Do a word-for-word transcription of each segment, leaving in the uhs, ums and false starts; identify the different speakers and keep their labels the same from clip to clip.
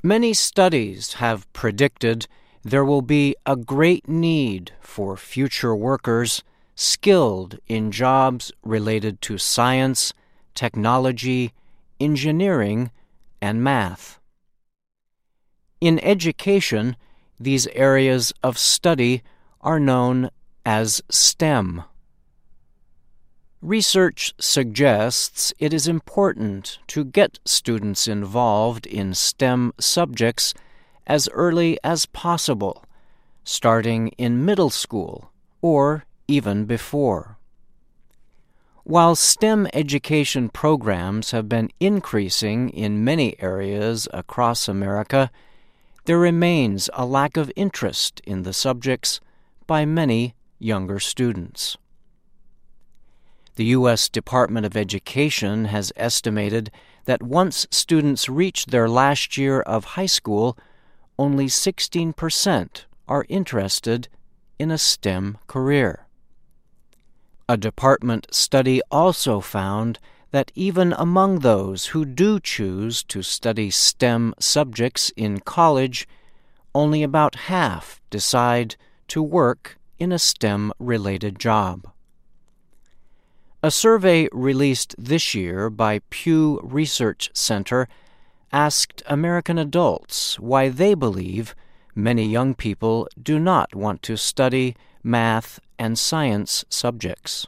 Speaker 1: Many studies have predicted there will be a great need for future workers skilled in jobs related to science, technology, engineering, and math. In education, these areas of study are known as STEM. Research suggests it is important to get students involved in STEM subjects as early as possible, starting in middle school or even before. While STEM education programs have been increasing in many areas across America, there remains a lack of interest in the subjects by many younger students. The U S Department of Education has estimated that once students reach their last year of high school, only sixteen percent are interested in a STEM career. A department study also found that even among those who do choose to study STEM subjects in college, only about half decide to work in a STEM-related job. A survey released this year by Pew Research Center asked American adults why they believe many young people do not want to study math and science subjects.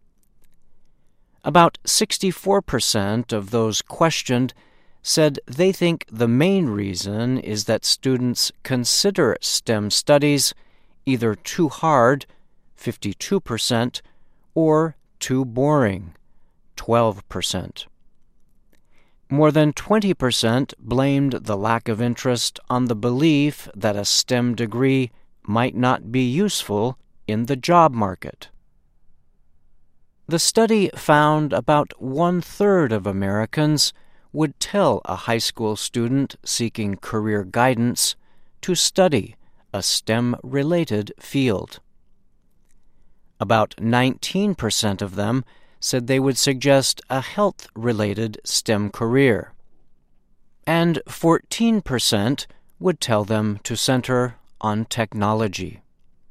Speaker 1: About sixty-four percent of those questioned said they think the main reason is that students consider STEM studies either too hard, fifty-two percent, or too boring, twelve percent. More than twenty percent blamed the lack of interest on the belief that a STEM degree might not be useful in the job market. The study found about one-third of Americans would tell a high school student seeking career guidance to study a STEM-related field. About nineteen percent of them said they would suggest a health-related STEM career, and fourteen percent would tell them to center on technology.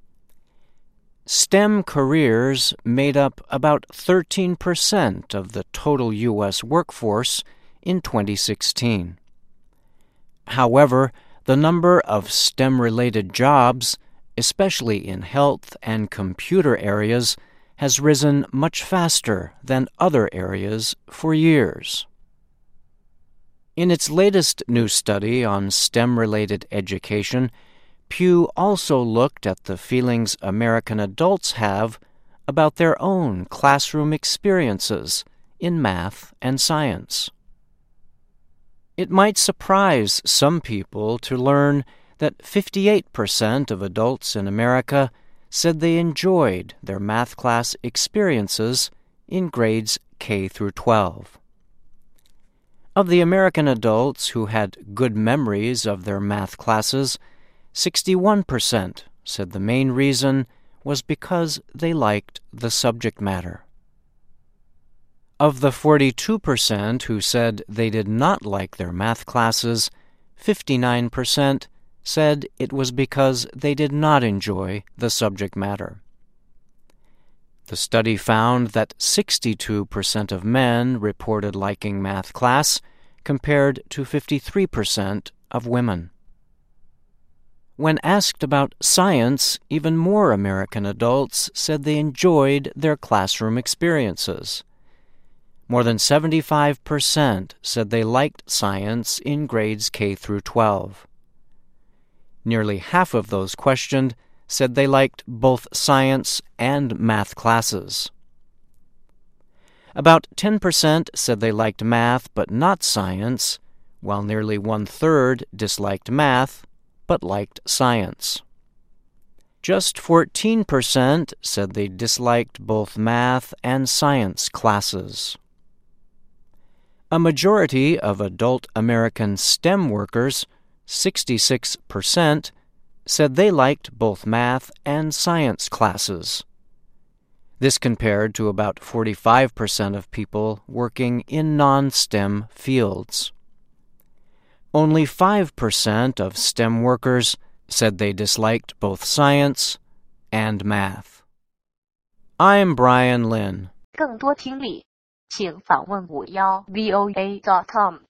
Speaker 1: STEM careers made up about thirteen percent of the total U S workforce in twenty sixteen. However, the number of STEM-related jobs, especially in health and computer areas, has risen much faster than other areas for years. In its latest new study on STEM-related education, Pew also looked at the feelings American adults have about their own classroom experiences in math and science. It might surprise some people to learn that fifty-eight percent of adults in America said they enjoyed their math class experiences in grades K through twelve. Of the American adults who had good memories of their math classes, sixty-one percent said the main reason was because they liked the subject matter. Of the forty-two percent who said they did not like their math classes, fifty-nine percent said it was because they did not enjoy the subject matter. The study found that sixty-two percent of men reported liking math class, compared to fifty-three percent of women. When asked about science, even more American adults said they enjoyed their classroom experiences. More than seventy-five percent said they liked science in grades K through twelve. Nearly half of those questioned said they liked both science and math classes. About ten percent said they liked math but not science, while nearly one-third disliked math but liked science. Just fourteen percent said they disliked both math and science classes. A majority of adult American STEM workers, sixty-six percent, said they liked both math and science classes. This compared to about forty-five percent of people working in non-STEM fields. Only five percent of STEM workers said they disliked both science and math. I'm Brian Lynn.
Speaker 2: 更多听力，请访问五幺 V O A dot com。